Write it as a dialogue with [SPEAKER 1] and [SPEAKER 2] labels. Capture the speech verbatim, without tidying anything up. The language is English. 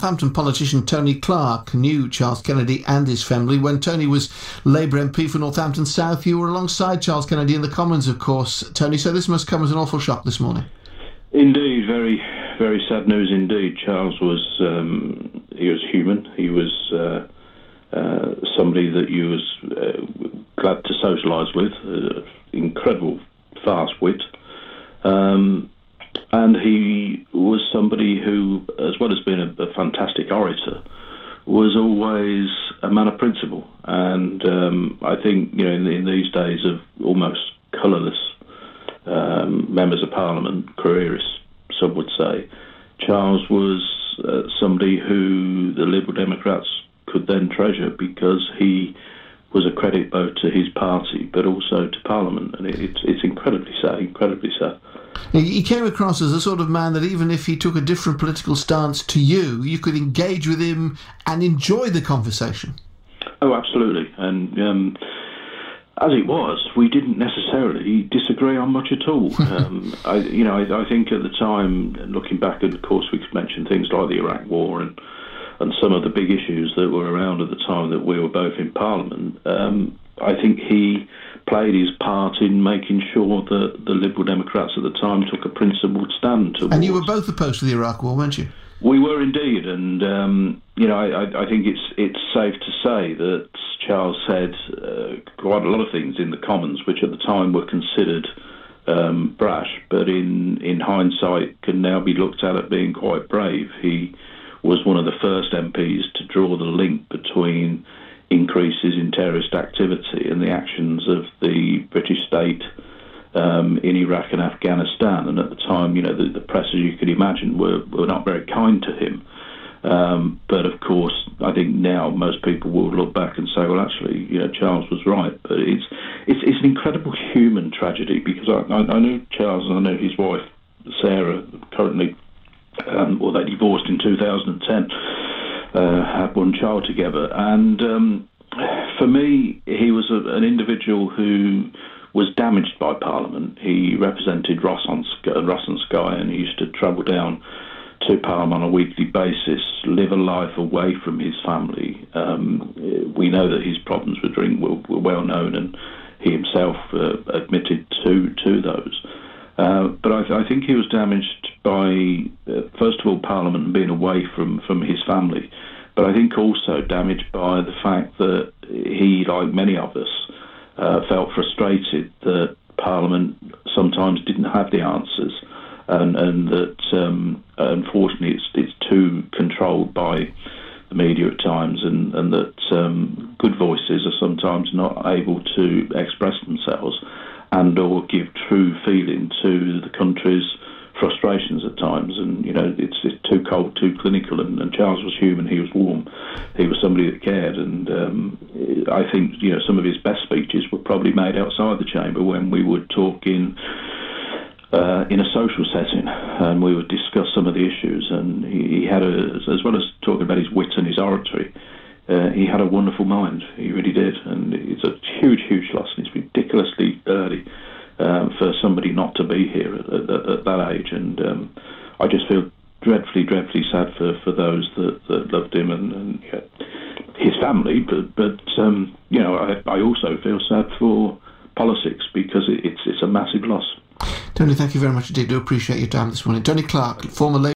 [SPEAKER 1] Southampton politician Tony Clark knew Charles Kennedy and his family. When Tony was Labour M P for Northampton South, you were alongside Charles Kennedy in the Commons, of course, Tony, so this must come as an awful shock this morning.
[SPEAKER 2] Indeed, very, very sad news indeed. Charles was, um, he was human. He was uh, uh, somebody that you was uh, glad to socialise with, uh, incredible fast wit. Um, And he was somebody who, as well as being a, a fantastic orator, was always a man of principle. And um, I think, you know, in, in these days of almost colourless um, members of Parliament, careerists, some would say, Charles was uh, somebody who the Liberal Democrats could then treasure because he was a credit both to his party but also to Parliament. And it, it's, it's incredibly sad, incredibly sad.
[SPEAKER 1] He came across as a sort of man that even if he took a different political stance to you, you could engage with him and enjoy the conversation.
[SPEAKER 2] Oh, absolutely. And um, as it was, we didn't necessarily disagree on much at all. um, I, you know, I, I think at the time, looking back, and of course we could mention things like the Iraq War and and some of the big issues that were around at the time that we were both in Parliament. Um, I think he played his part in making sure that the Liberal Democrats at the time took a principled stand towards.
[SPEAKER 1] And you were both opposed to the Iraq War, weren't you?
[SPEAKER 2] We were indeed, and um, you know, I, I think it's it's safe to say that Charles said uh, quite a lot of things in the Commons, which at the time were considered um, brash, but in in hindsight can now be looked at as being quite brave. He was one of the first M Ps to draw the link between increases in terrorist activity and the actions of the British state um, in Iraq and Afghanistan. And at the time, you know, the, the press, as you could imagine, were, were not very kind to him. Um, but of course, I think now most people will look back and say, well, actually, you know, Charles was right. But it's it's, it's an incredible human tragedy because I, I, I knew Charles and I know his wife, Sarah, currently, um, well, they divorced in two thousand ten. Uh, had one child together, and um, for me, he was a, an individual who was damaged by Parliament. He represented Ross on, Ross on Skye, and he used to travel down to Parliament on a weekly basis, live a life away from his family. Um, we know that his problems with drink were, were well known, and he himself uh, admitted to to those. Uh, but I, th- I think he was damaged by, uh, first of all, Parliament and being away from, from his family, but I think also damaged by the fact that he, like many of us, uh, felt frustrated that Parliament sometimes didn't have the answers, and, and that, um, unfortunately, it's, it's too controlled by the media at times, and, and that um, good voices are sometimes not able to express themselves and or give true feeling to the country's frustrations at times. And, you know, it's, it's too cold, too clinical, and, and Charles was human, he was warm, he was somebody that cared, and um, I think, you know, some of his best speeches were probably made outside the chamber when we would talk in uh, in a social setting, and we would discuss some of the issues, and he, he had, a, as well as talking about his wit and his oratory, Uh, he had a wonderful mind, he really did, and it's a huge, huge loss, and it's ridiculously early um, for somebody not to be here at, at, at that age, and um, I just feel dreadfully, dreadfully sad for, for those that, that loved him and, and yeah, his family, but, but um, you know, I, I also feel sad for politics because it, it's, it's a massive loss.
[SPEAKER 1] Tony, thank you very much indeed. I do appreciate your time this morning. Tony Clark, former Labour